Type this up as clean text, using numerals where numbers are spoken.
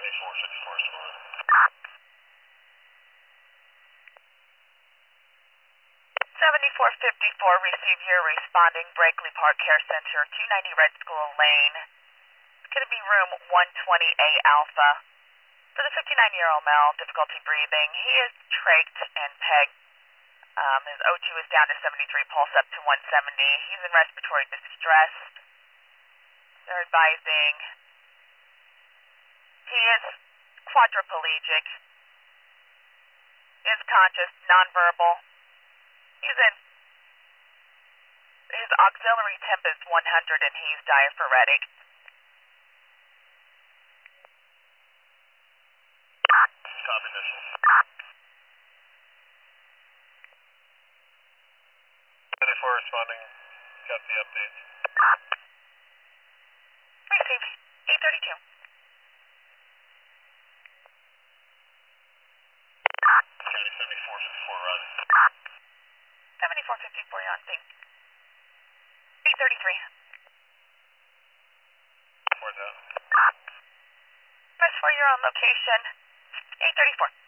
7454 is fine. 7454, receive your responding Brakely Park Care Center, 290 Red School Lane. It's going to be room 120A Alpha. For the 59-year-old male, difficulty breathing. He is trached and pegged. His O2 is down to 73, pulse up to 170. He's in respiratory distress. They're advising he is quadriplegic, is conscious, nonverbal. He's in. His auxiliary temp is 100 and he's diaphoretic. Copy initial. 74 responding. Got the updates. Receive 832. County 7454 riding. 7454, you're on scene. 833. Where's that? Press 4, you're on location. 834.